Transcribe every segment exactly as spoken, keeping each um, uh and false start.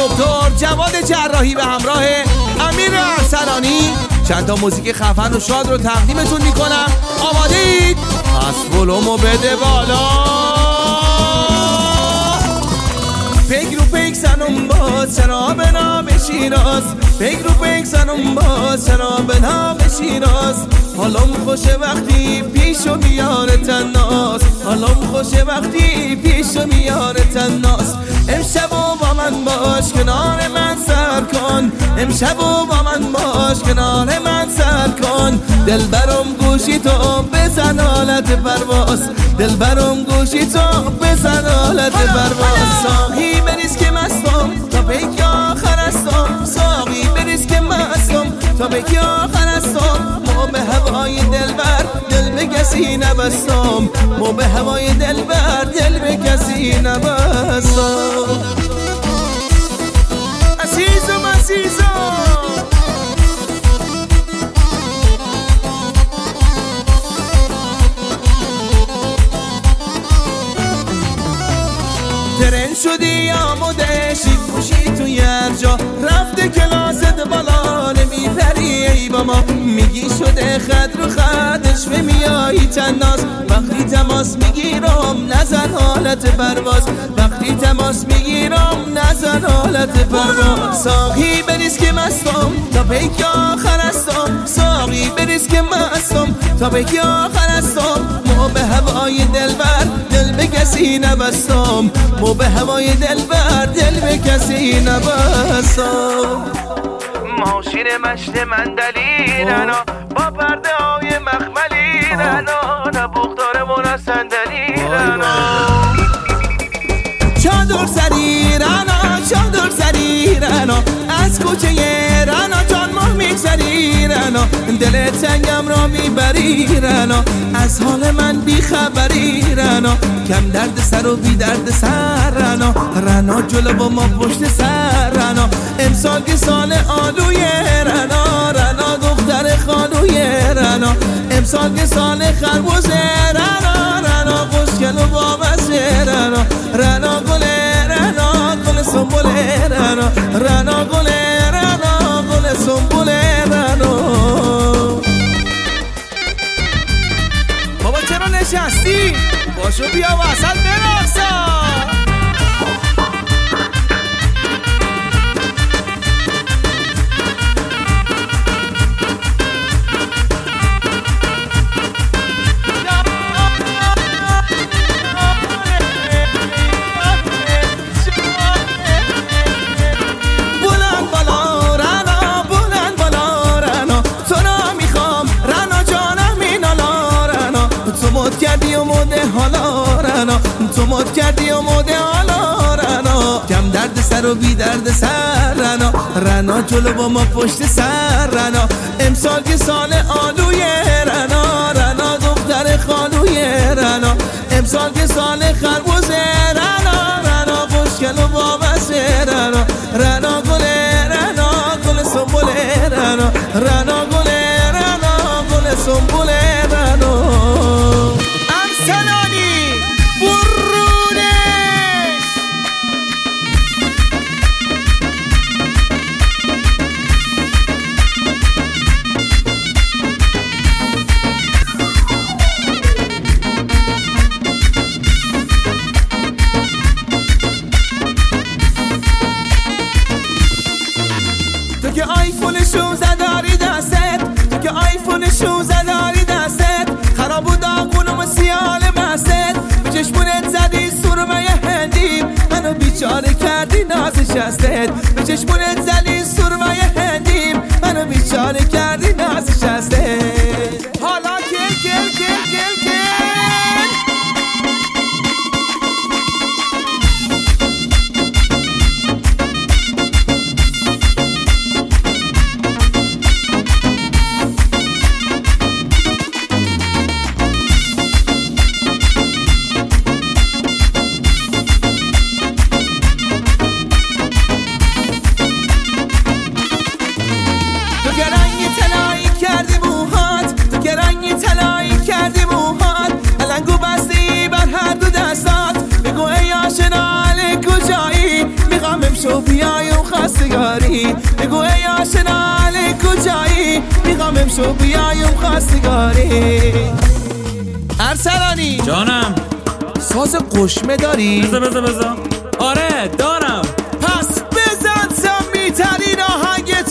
دکتر جواد جراحی به همراه امیر ارسلانی چند تا موزیک خفن و شاد رو تقدیمتون میکنم. آماده اید؟ پس ولومو بده بالا. پیک رو پیک زنم باز شراب نام شیراز، پیک رو پیک زنم باز شراب نام شیراز. حالم خوشه وقتی پیشو میاره تناس، حالم خوشه وقتی پیشو میاره تناس. امشبو با من باش کنار من سر کن، امشبو با من باش کنار من سر کن. دلبرم گوشی تو بزن حالت پرواز، دلبرم گوشی تو بزن حالت پرواز. ساقی بریز که مستم تا پیک آخر استم، ساقی بریز که مستم تا پیک آخر استم. ما به هوای دلبر دل به کسی نبستم، ما به هوای دلبر دل به کسی نبستم. عزیزم عزیزم ترن شدی آموده شید پوشی توی هر جا، رفته کلاست بالا نمیپری ای با ما. میگی شده خد رو خدش به میایی تناز، وقتی تماس میگیرم نزن حالت پرواز، وقتی تماس میگیرم نزن حالت پرواز. ساقی بریز که مستم تا پیک آخر استم، ساقی بریز که مستم تا پیک آخر استم. ما به هوای دلبر دل به کسی نبستم، ما به هوای دلبر دل به کسی نبستم. ماشین مشت من دلیرن با پرده های مخملیرن، نبوختارمون از صندلیرن. چادر سریرن چادر سریرن، از کوچه رنا جان ماه میگذریرن. دل تنگم را میبریرن، از حال من بیخبریرن. کم درد سر و بی درد سر رنا، رنا جلو با ما پشت سر رنا. امسال که سال آلوی رنا، رنا دختر خالوی رنا. امسال که سال خربوز رنا، رنا خوشگل و بامزه رنا. رنا گل رنا گل سنبول رنا، رنا گل رنا گل سنبول رنا. بابا چرا نشستی؟ باشو بیا وسط برقصا. کردی و مده حالا رنا، تو مد کردی و مده حالا رنا. کم درد سر و بی درد سر رنا، رنا جلو با ما پشت سر رنا. امسال که سال آلوی رنا، رنا دختر خالوی رنا. امسال که سال خربوز رنا، رنا خوشگل و بامزه رنا. رنا گل رنا گل سنبول رنا، رنا گل رنا گل سنبول رنا. ارسلانی برونش تو که آیفون شوزده داری دستت، تو که آیفون شوزده داری دستت. خراب و داغونم و سیال مستت، به چشمونت زدی سرمه هندی، منو بیچاره کردی ناز شستت. به چشمونت زدی سرمه هندی، منو بیچاره کردی ناز شستت. حالا کل کل کل کل کل خواستگاری بگو ای آشنا علی کجایی میخوام امشو بیایم خواستگاری. ارسلانی جانم ساز قشمه داری؟ بزا بزا بزا آره دارم. پس بزن سمی ترین آهنگ تو.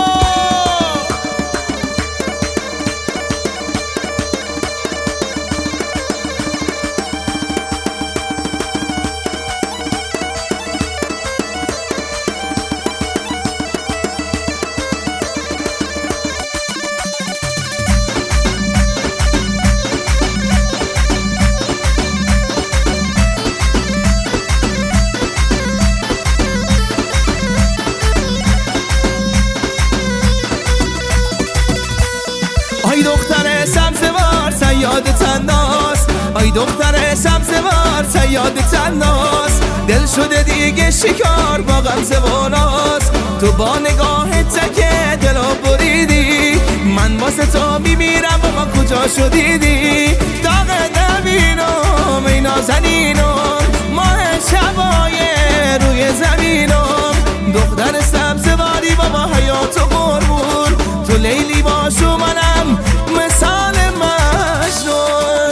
آی دختر سبزوار سیاد تناس، آی دختر سبزوار سیاد تناس، دل شده دیگه شکار با غمزه و ناز. تو با نگاه تکه دلو بریدی، من واسه تو میمیرم بابا کجا شدیدی. داغ نبینم ای نازنینم ماه شبای روی زمینم. دختر سبزواری بابا حیاتو قربون، تو لیلی باشو منم مثال مجنون.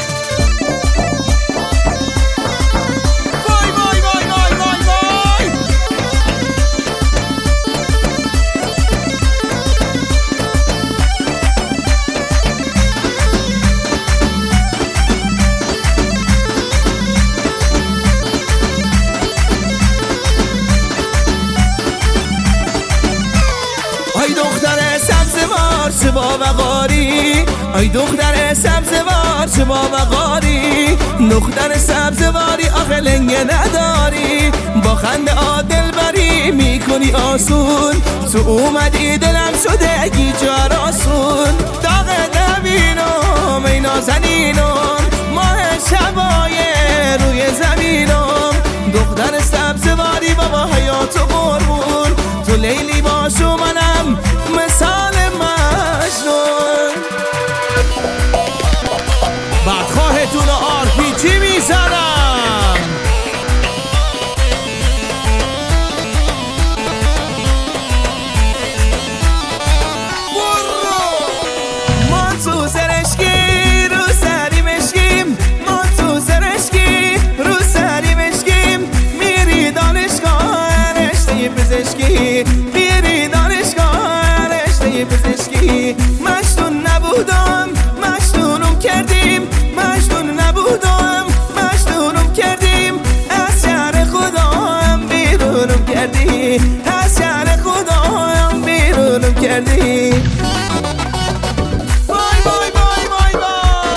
وای وای وای وای وای وای آی دختر سبزوار چه با وقاری، آی دختر سبزوار چه با وقاری. دختر سبزواری آخه لنگه نداری، با خنده عادل بری میکنی آسون. تو اومدی دلم شده گیجار آسون. داغ نبینم ای نازنینم ماه شبای روی زمینم. دختر سبزواری بابا حیاتو قربون، تو لیلی باشو منم مثال مجنون. بدخواهتون آر پی جی میزنم. ما تو سرشکی رو سری مشکیم، ما تو سرشکی رو سری مشکیم. میری دانشگاه رشته پزشکی، میری دانشگاه رشته پزشکی. مجنون نبودم مجنونم کردیم، مجنون نبودم مجنونم کردیم. از شهر خدایم بیرونم کردی، از شهر خدایم بیرونم کردی. وای وای وای وای وای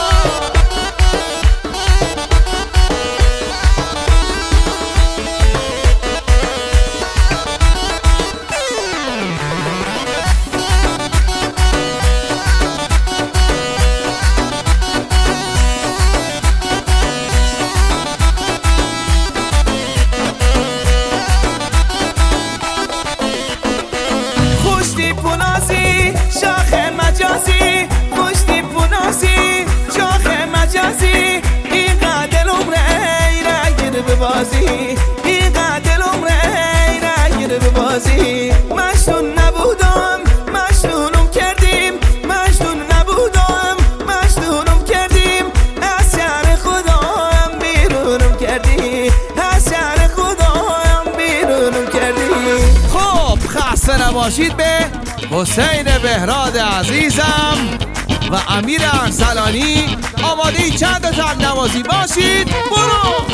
خوشتی پوناسی شاخ مجازی، خوشتی پوناسی شاخ مجازی. اینقدر دلم ری گیر به بازی، اینقدر دلم ری گیر به بازی. مجنون نبودم مجنونم کردیم، مجنون نبودم مجنونم کردیم. از شهر خدایم بیرونم کردی، از شهر خدایم بیرونم کردی. خب خسته نباشید به حسین بهراد عزیزم و امیر ارسلانی. آماده چند تا تک نوازی باشید. برو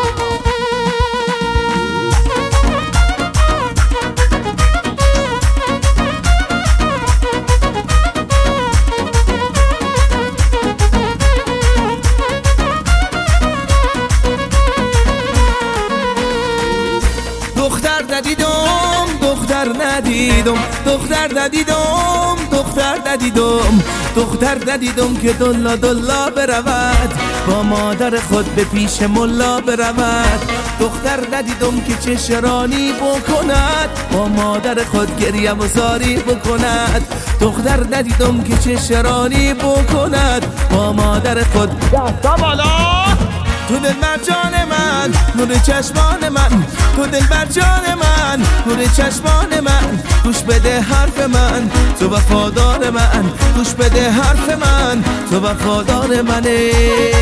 دختر ندیدم دختر ندیدم دختر ندیدم دختر ندیدم دختر ندیدم که دلا دلا برود، با مادر خود به پیش ملا برود. دختر ندیدم که چه شرانی بکند، با مادر خود گریه و زاری بکند. دختر ندیدم که چه شرانی بکند، با مادر خود. دستا بالا تو دل بر جان من، نور چشمان من، تو دل بر جان من، نور چشمان من. گوش بده حرف من، تو وفادار من، گوش بده حرف من، تو وفادار منی.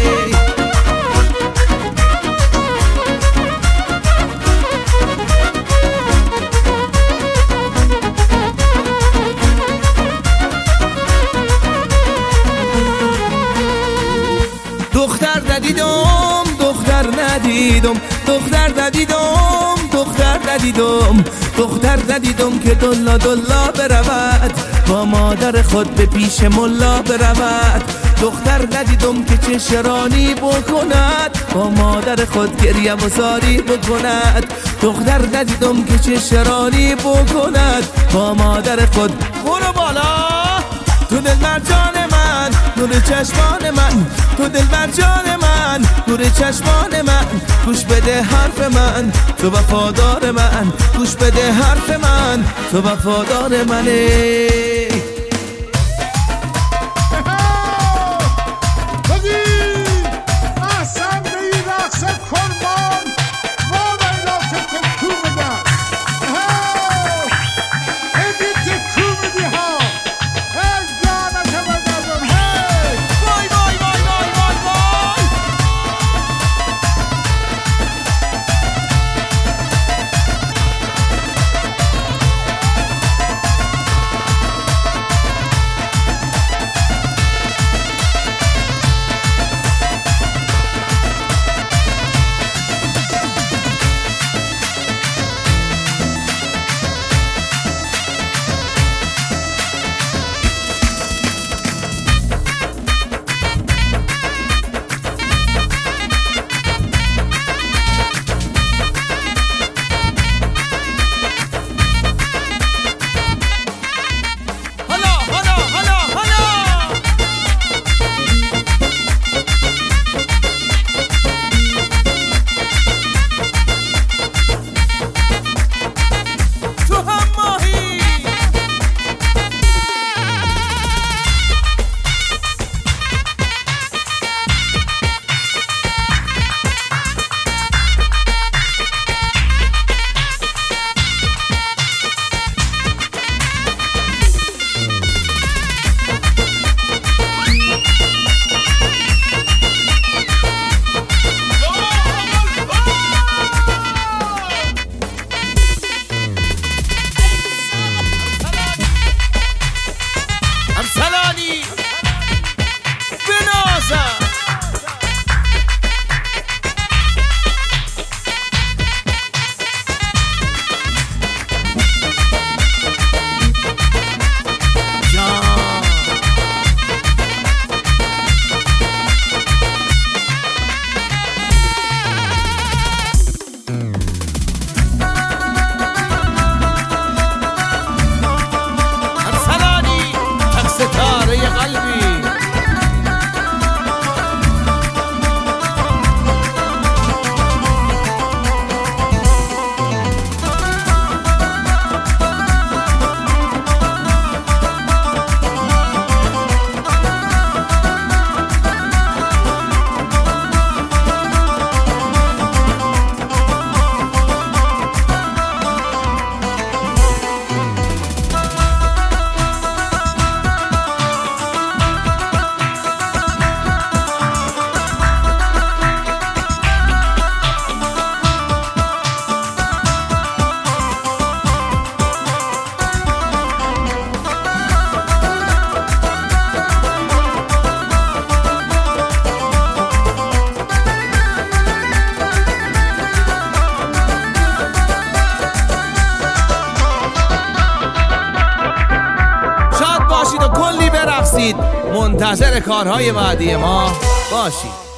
دختر ندیدم، دختر ندیدم، دختر ندیدم، دختر ندیدم، دختر ندیدم که دلا دلا برود، با مادر خود به پیش ملا برود. دختر ندیدم که چه شرانی بکند، با مادر خود گریه و زاری بکند. دختر ندیدم که چه شرانی بکند، با مادر خود. برو بالا تو دل بر جان من، نور چشمان من، تو دل بر جان من، نور چشمان من. گوش بده حرف من، تو وفادار من، گوش بده حرف من، تو وفادار منی. منتظر کارهای بعدی ما باشید.